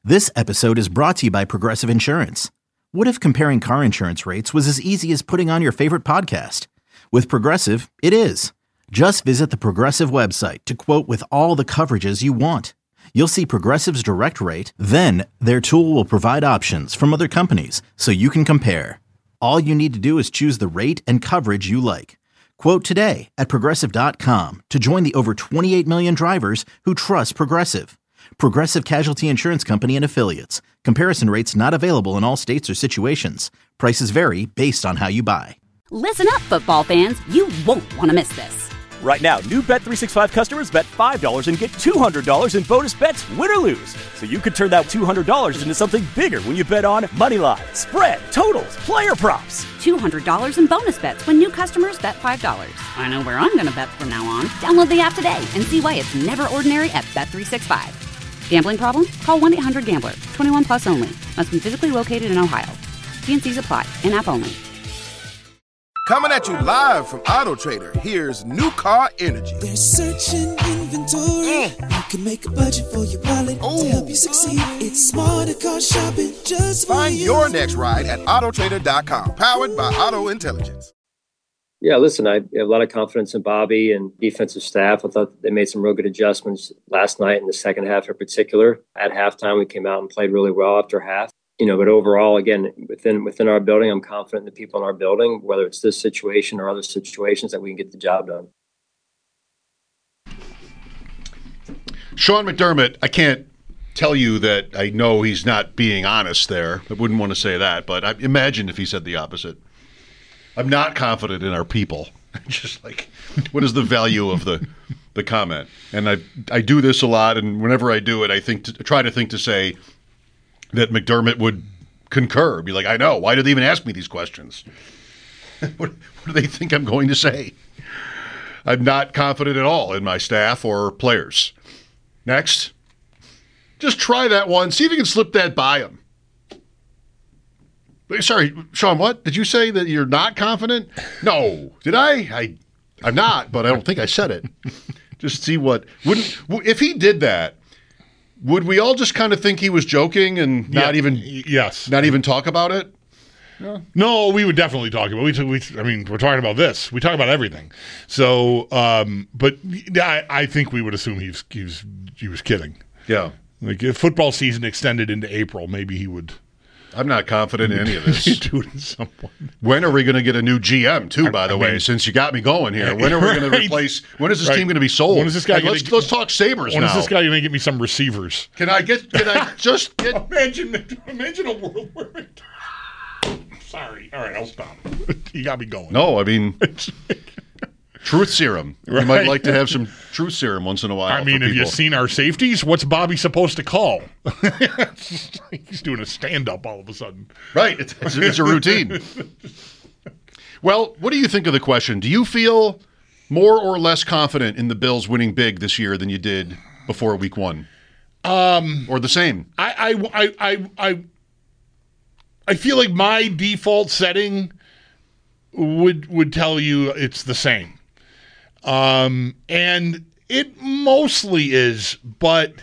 This episode is brought to you by Progressive Insurance. What if comparing car insurance rates was as easy as putting on your favorite podcast? With Progressive, it is. Just visit the Progressive website to quote with all the coverages you want. You'll see Progressive's direct rate, then their tool will provide options from other companies so you can compare. All you need to do is choose the rate and coverage you like. Quote today at Progressive.com to join the over 28 million drivers who trust Progressive. Progressive Casualty Insurance Company and Affiliates. Comparison rates not available in all states or situations. Prices vary based on how you buy. Listen up, football fans. You won't want to miss this. Right now, new Bet365 customers bet $5 and get $200 in bonus bets, win or lose. So you could turn that $200 into something bigger when you bet on moneyline, spread, totals, player props. $200 in bonus bets when new customers bet $5. I know where I'm going to bet from now on. Download the app today and see why it's never ordinary at Bet365. Gambling problem? Call 1-800-GAMBLER. 21 plus only. Must be physically located in Ohio. T&Cs apply. In-app only. Coming at you live from Auto Trader, here's New Car Energy. They're searching inventory. You can make a budget for your wallet to help you succeed. It's smarter car shopping just for Find you. your next ride at autotrader.com. Powered by Auto Intelligence. Yeah, listen, I have a lot of confidence in Bobby and defensive staff. I thought they made some real good adjustments last night in the second half in particular. At halftime, we came out and played really well after half. But overall, again, within our building, I'm confident in the people in our building, whether it's this situation or other situations, that we can get the job done. Sean McDermott, I can't tell you that I know he's not being honest there. I wouldn't want to say that, but I imagine if he said the opposite. I'm not confident in our people. Just like, what is the value of the comment? And I do this a lot, and whenever I do it, I try to say that McDermott would concur. Be like, I know. Why do they even ask me these questions? What do they think I'm going to say? I'm not confident at all in my staff or players. Next. Just try that one. See if you can slip that by them. Sorry, Sean, what? Did you say that you're not confident? No. Did I? I'm not, but I don't think I said it. Just see what – if he did that, would we all just kind of think he was joking and not even talk about it? No, we would definitely talk about it. We're talking about this. We talk about everything. So, but I think we would assume he was kidding. Yeah. Like if football season extended into April, maybe he would – I'm not confident in any of this. Do it at some point. When are we going to get a new GM, too, by the way, since you got me going here? When are we going to replace – when is this team going to be sold? When is this guy let's talk Sabres now. When is this guy going to get me some receivers? Can I just get – Imagine a world where – Sorry. All right, I'll stop. You got me going. No, I mean – Truth serum. You might like to have some truth serum once in a while. I mean, have you seen our safeties? What's Bobby supposed to call? He's doing a stand-up all of a sudden. Right. It's a routine. Well, what do you think of the question? Do you feel more or less confident in the Bills winning big this year than you did before week one? Or the same? I feel like my default setting would tell you it's the same. And it mostly is, but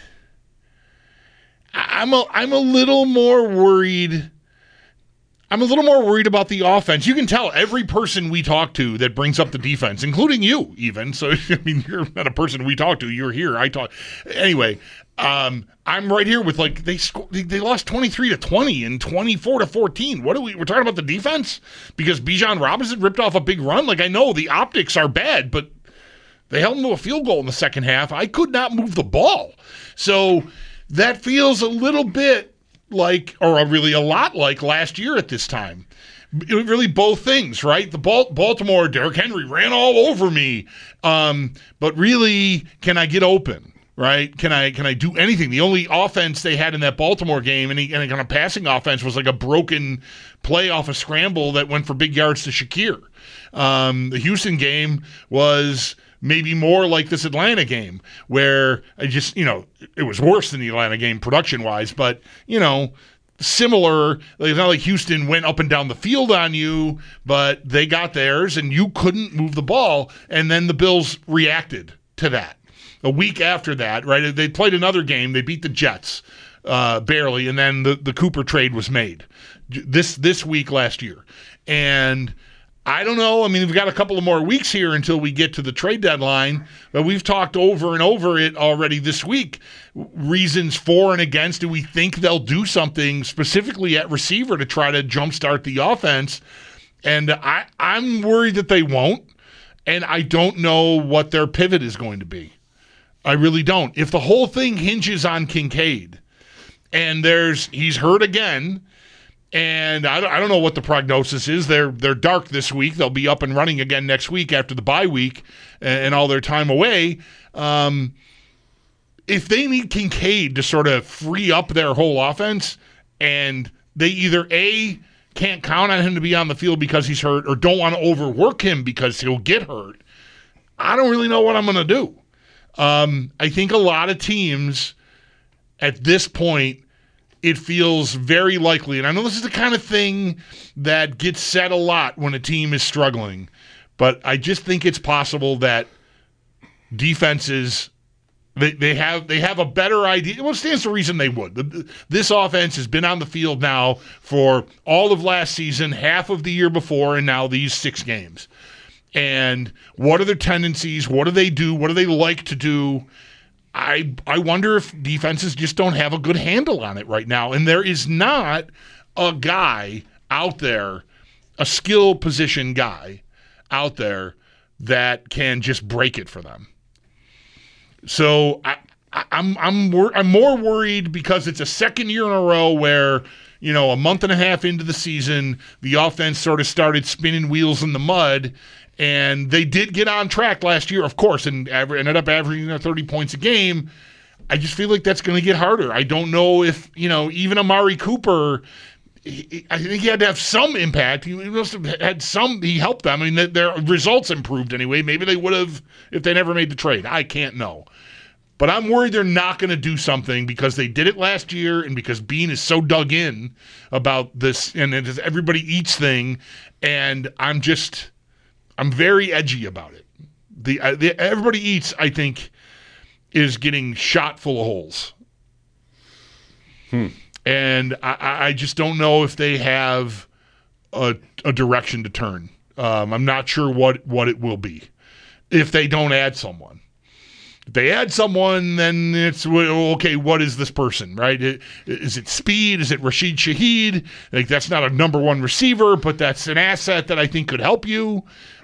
I'm a little more worried. I'm a little more worried about the offense. You can tell every person we talk to that brings up the defense, including you even. So, I mean, you're not a person we talk to. You're here. I talk. Anyway, I'm right here with they lost 23-20 and 24-14. We're talking about the defense? Because Bijan Robinson ripped off a big run? Like, I know the optics are bad, but they held him to a field goal in the second half. I could not move the ball. So that feels a little bit like, or really a lot like last year at this time. Really both things, right? The Baltimore, Derrick Henry ran all over me. But really, can I get open, right? Can I do anything? The only offense they had in that Baltimore game, any kind of passing offense, was like a broken play off a scramble that went for big yards to Shakir. The Houston game was maybe more like this Atlanta game where it was worse than the Atlanta game production-wise, but, similar. It's not like Houston went up and down the field on you, but they got theirs and you couldn't move the ball, and then the Bills reacted to that. A week after that, right, they played another game. They beat the Jets. barely, and then the Cooper trade was made this week last year. And I don't know. I mean, we've got a couple of more weeks here until we get to the trade deadline, but we've talked over and over it already this week. Reasons for and against. Do we think they'll do something specifically at receiver to try to jumpstart the offense? And I'm worried that they won't, and I don't know what their pivot is going to be. I really don't. If the whole thing hinges on Kincaid, and he's hurt again, and I don't know what the prognosis is. They're dark this week. They'll be up and running again next week after the bye week and all their time away. If they need Kincaid to sort of free up their whole offense, and they either A, can't count on him to be on the field because he's hurt, or don't want to overwork him because he'll get hurt, I don't really know what I'm going to do. I think a lot of teams at this point, it feels very likely, and I know this is the kind of thing that gets said a lot when a team is struggling, but I just think it's possible that defenses, they have a better idea. Well, it stands to reason they would. This offense has been on the field now for all of last season, half of the year before, and now these 6 games. And what are their tendencies? What do they do? What do they like to do? I wonder if defenses just don't have a good handle on it right now. And there is not a guy out there, a skill position guy out there that can just break it for them. So I'm more worried because it's a second year in a row where, a month and a half into the season, the offense sort of started spinning wheels in the mud. And they did get on track last year, of course, and ended up averaging 30 points a game. I just feel like that's going to get harder. I don't know if, even Amari Cooper, I think he had to have some impact. He must have had he helped them. I mean, their results improved anyway. Maybe they would have if they never made the trade. I can't know. But I'm worried they're not going to do something because they did it last year and because Bean is so dug in about this and this everybody eats thing. And I'm very edgy about it. The everybody eats, I think, is getting shot full of holes. And I just don't know if they have a direction to turn. I'm not sure what it will be if they don't add someone. If they add someone, then it's, okay, what is this person, right? Is it speed? Is it Rashid Shaheed? Like, that's not a number one receiver, but that's an asset that I think could help you.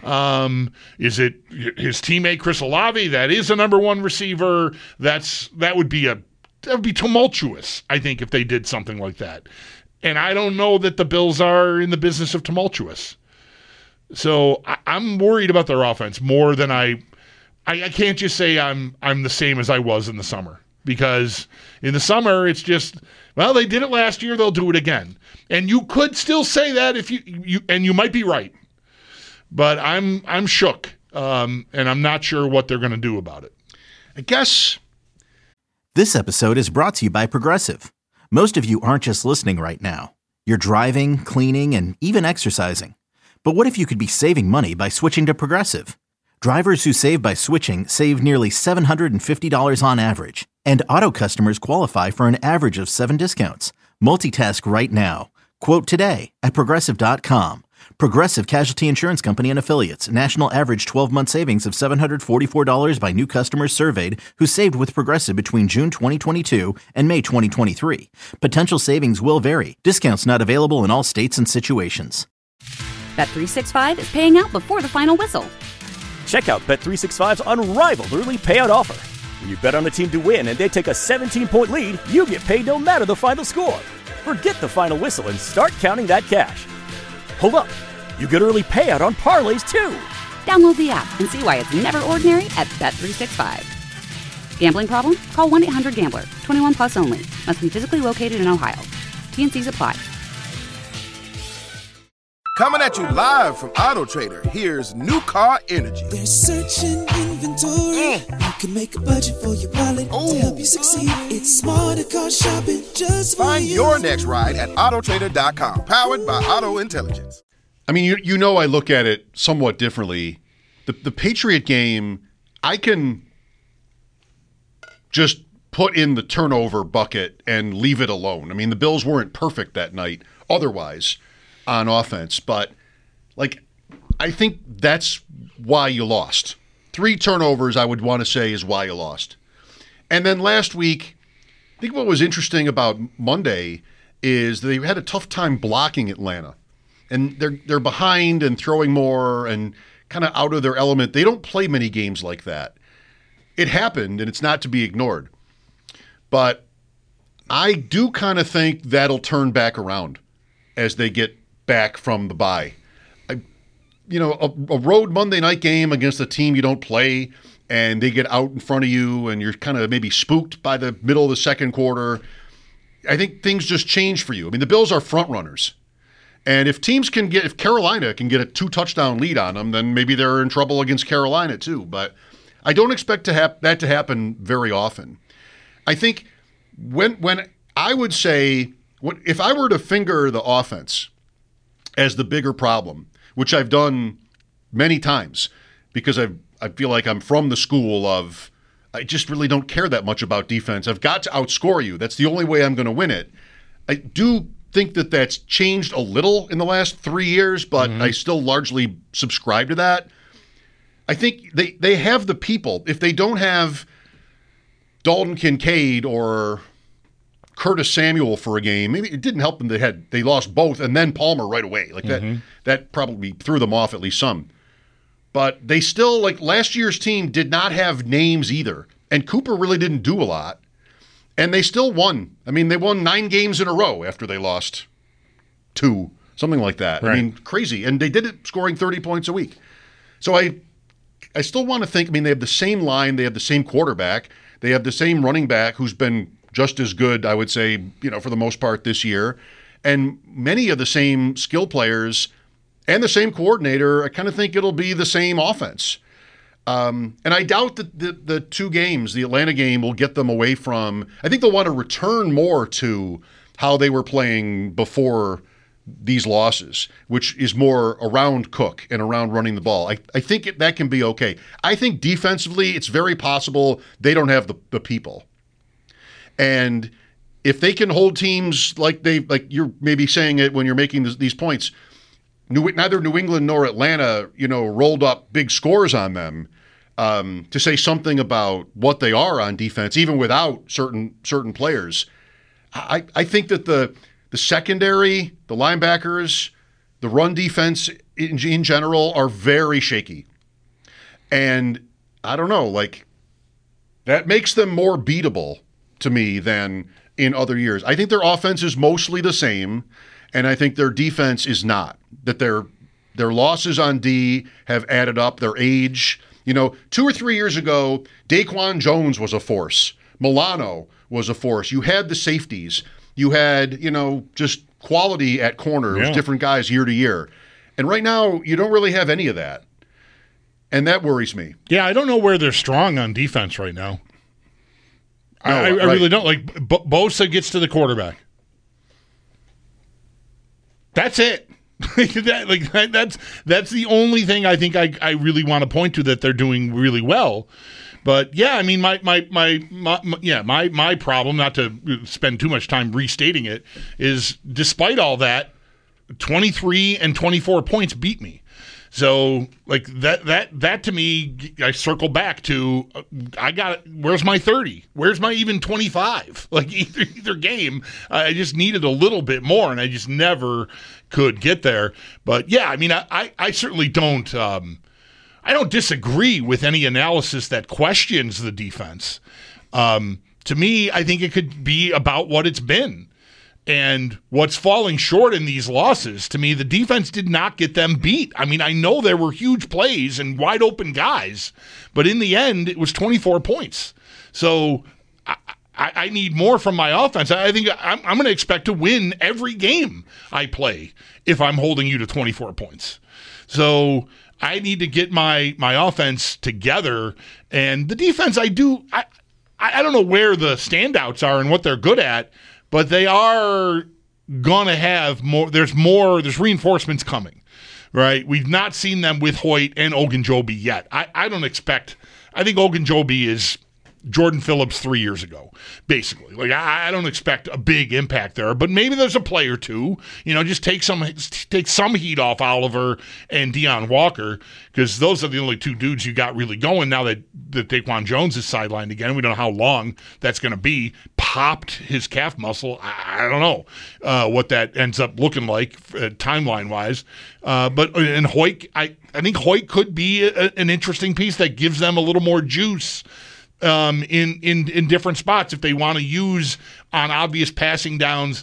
Is it his teammate Chris Olave? That is a number one receiver. That would be tumultuous, I think, if they did something like that. And I don't know that the Bills are in the business of tumultuous. So I'm worried about their offense more than I can't just say I'm the same as I was in the summer, because in the summer it's just, well, they did it last year, they'll do it again. And you could still say that if you might be right. But I'm shook, and I'm not sure what they're going to do about it. I guess. This episode is brought to you by Progressive. Most of you aren't just listening right now. You're driving, cleaning, and even exercising. But what if you could be saving money by switching to Progressive? Drivers who save by switching save nearly $750 on average. And auto customers qualify for an average of 7 discounts. Multitask right now. Quote today at Progressive.com. Progressive Casualty Insurance Company and Affiliates. National average 12-month savings of $744 by new customers surveyed who saved with Progressive between June 2022 and May 2023. Potential savings will vary. Discounts not available in all states and situations. Bet365 is paying out before the final whistle. Check out Bet365's unrivaled early payout offer. When you bet on a team to win and they take a 17-point lead, you get paid no matter the final score. Forget the final whistle and start counting that cash. Hold up. You get early payout on parlays, too. Download the app and see why it's never ordinary at Bet365. Gambling problem? Call 1-800-GAMBLER. 21 plus only. Must be physically located in Ohio. T&Cs apply. Coming at you live from Auto Trader, here's New Car Energy. They're searching inventory. You can make a budget for your wallet to help you succeed. It's smarter car shopping just for Find you. your next ride at autotrader.com. Powered by Auto Intelligence. I mean, I look at it somewhat differently. The Patriot game, I can just put in the turnover bucket and leave it alone. I mean, the Bills weren't perfect that night otherwise on offense, but I think that's why you lost. 3 turnovers, I would want to say, is why you lost. And then last week, I think what was interesting about Monday is they had a tough time blocking Atlanta. And they're behind and throwing more and kind of out of their element. They don't play many games like that. It happened, and it's not to be ignored. But I do kind of think that'll turn back around as they get back from the bye. A road Monday night game against a team you don't play, and they get out in front of you, and you're kind of maybe spooked by the middle of the second quarter. I think things just change for you. I mean, the Bills are front runners. And if Carolina can get a 2-touchdown lead on them, then maybe they're in trouble against Carolina too. But I don't expect that to happen very often. I think when I would say, if I were to finger the offense as the bigger problem, which I've done many times because I feel like I'm from the school of I just really don't care that much about defense. I've got to outscore you. That's the only way I'm going to win it. I do think that that's changed a little in the last 3 years, but I still largely subscribe to that. I think they have the people. If they don't have Dalton Kincaid or Curtis Samuel for a game, maybe it didn't help them. They lost both and then Palmer right away. That probably threw them off at least some. But they still, last year's team did not have names either. And Cooper really didn't do a lot. And they still won. I mean, they won 9 games in a row after they lost 2, something like that. Right. I mean, crazy. And they did it scoring 30 points a week. So I still want to think, they have the same line, they have the same quarterback, they have the same running back who's been just as good, I would say, for the most part this year. And many of the same skill players and the same coordinator. I kind of think it'll be the same offense. And I doubt that the 2 games, the Atlanta game, will get them away from. I think they'll want to return more to how they were playing before these losses, which is more around Cook and around running the ball. I think that can be okay. I think defensively, it's very possible they don't have the people. And if they can hold teams like you're maybe saying it when you're making these points, neither New England nor Atlanta, rolled up big scores on them to say something about what they are on defense, even without certain players. I think that the secondary, the linebackers, the run defense in general are very shaky. And I don't know, that makes them more beatable to me than in other years. I think their offense is mostly the same, and I think their defense is not. That their losses on D have added up, their age. 2 or 3 years ago, Daquan Jones was a force. Milano was a force. You had the safeties. You had, just quality at corners, different guys year to year. And right now, you don't really have any of that. And that worries me. Yeah, I don't know where they're strong on defense right now. No, I really don't. Bosa gets to the quarterback. That's it. That's the only thing I think I really want to point to that they're doing really well. But yeah, my problem, not to spend too much time restating it, is despite all that, 23 and 24 points beat me. So that to me, I circle back to where's my 30? Where's my even 25? Either game, I just needed a little bit more, and I just never could get there. But yeah, I certainly don't. I don't disagree with any analysis that questions the defense. To me, I think it could be about what it's been. And what's falling short in these losses, to me, the defense did not get them beat. I know there were huge plays and wide open guys, but in the end, it was 24 points. So I need more from my offense. I think I'm going to expect to win every game I play if I'm holding you to 24 points. So I need to get my offense together. And the defense, I don't know where the standouts are and what they're good at, but they are going to have more. There's reinforcements coming, right? We've not seen them with Hoyt and Ogunjobi yet. I don't expect. I think Ogunjobi is Jordan Phillips 3 years ago, basically. Like, I don't expect a big impact there, but maybe there's a play or two. Just take some heat off Oliver and Deion Walker, because those are the only two dudes you got really going now that Daquan Jones is sidelined again. We don't know how long that's going to be. Popped his calf muscle. I don't know what that ends up looking like timeline-wise. And Hoyt, I think Hoyt could be an interesting piece that gives them a little more juice in different spots if they want to use on obvious passing downs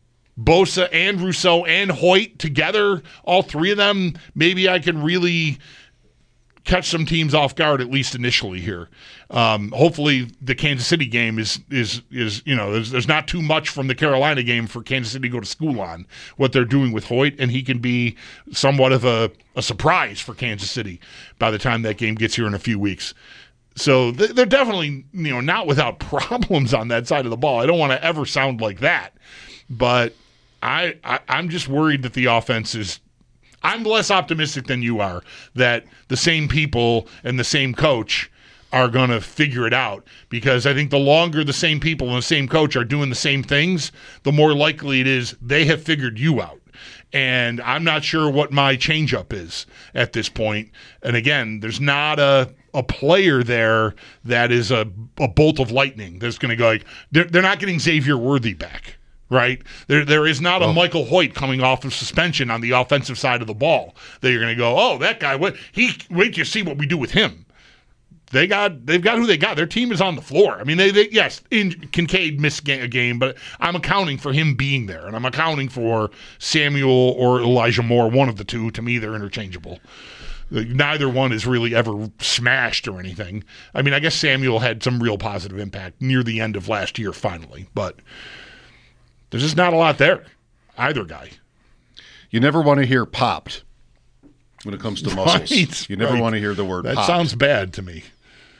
Bosa and Rousseau and Hoyt together, all three of them. Maybe I can really catch some teams off guard, at least initially here. Hopefully the Kansas City game is there's not too much from the Carolina game for Kansas City to go to school on what they're doing with Hoyt, and he can be somewhat of a surprise for Kansas City by the time that game gets here in a few weeks. So they're definitely not without problems on that side of the ball. I don't want to ever sound like that, but I'm just worried that the offense is. I'm less optimistic than you are that the same people and the same coach are going to figure it out, because I think the longer the same people and the same coach are doing the same things, the more likely it is they have figured you out. And I'm not sure what my changeup is at this point. And again, there's not a player there that is a bolt of lightning that's going to go like, they're not getting Xavier Worthy back. Right? There is not a Michael Hoyt coming off of suspension on the offensive side of the ball that you're going to go, oh, that guy, wait till you see what we do with him. They've got who they got. Their team is on the floor. I mean, yes, Kincaid missed a game, but I'm accounting for him being there, and I'm accounting for Samuel or Elijah Moore, one of the two. To me, they're interchangeable. Neither one is really ever smashed or anything. I mean, I guess Samuel had some real positive impact near the end of last year finally, but there's just not a lot there, either guy. You never want to hear popped when it comes to muscles. Right, you never want to hear the word that popped. Sounds bad to me.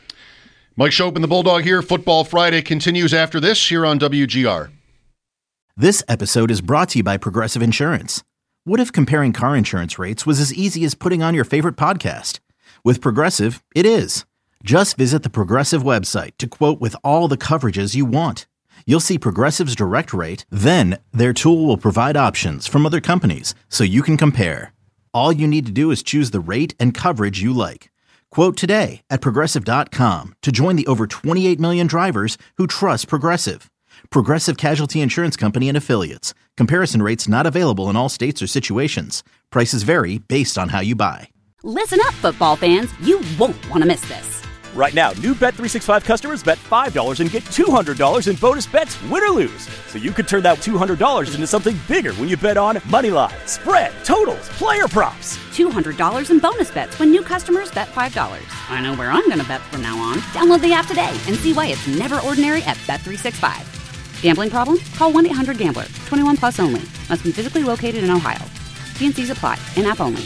Mike Schopp and the Bulldog here. Football Friday continues after this here on WGR. This episode is brought to you by Progressive Insurance. What if comparing car insurance rates was as easy as putting on your favorite podcast? With Progressive, it is. Just visit the Progressive website to quote with all the coverages you want. You'll see Progressive's direct rate, then their tool will provide options from other companies so you can compare. All you need to do is choose the rate and coverage you like. Quote today at Progressive.com to join the over 28 million drivers who trust Progressive. Progressive Casualty Insurance Company and Affiliates. Comparison rates not available in all states or situations. Prices vary based on how you buy. Listen up, football fans. You won't want to miss this. Right now, new Bet365 customers bet $5 and get $200 in bonus bets, win or lose. So you could turn that $200 into something bigger when you bet on Moneyline, spread, totals, player props. $200 in bonus bets when new customers bet $5. I know where I'm going to bet from now on. Download the app today and see why it's never ordinary at Bet365. Gambling problem? Call 1-800-GAMBLER. 21 plus only. Must be physically located in Ohio. T&Cs apply. In-app only.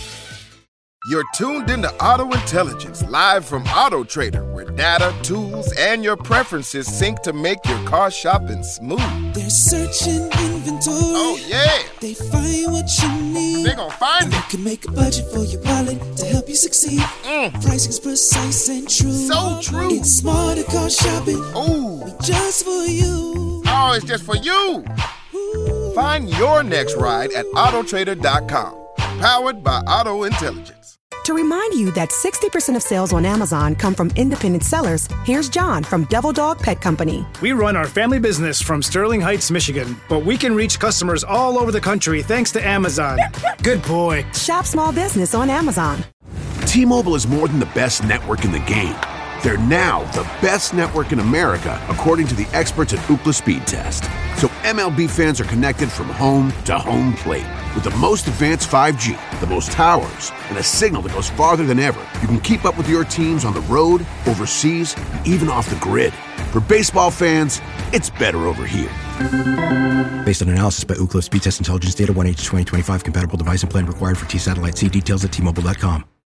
You're tuned into Auto Intelligence, live from Auto Trader, where data, tools, and your preferences sync to make your car shopping smooth. They're searching inventory. Oh, yeah. They find what you need. They're gonna find it. You can make a budget for your wallet to help you succeed. Pricing's precise and true. So true. It's smarter car shopping. Ooh. Just for you. Oh, it's just for you. Ooh. Find your next ride at Autotrader.com. Powered by Auto Intelligence. To remind you that 60% of sales on Amazon come from independent sellers, here's John from Devil Dog Pet Company. We run our family business from Sterling Heights, Michigan, but we can reach customers all over the country thanks to Amazon. Good boy. Shop small business on Amazon. T-Mobile is more than the best network in the game. They're now the best network in America, according to the experts at Ookla Speed Test. So MLB fans are connected from home to home plate. With the most advanced 5G, the most towers, and a signal that goes farther than ever, you can keep up with your teams on the road, overseas, and even off the grid. For baseball fans, it's better over here. Based on analysis by Ookla Speed Test Intelligence Data 1H2025 compatible device and plan required for T-Satellite. See details at T-Mobile.com.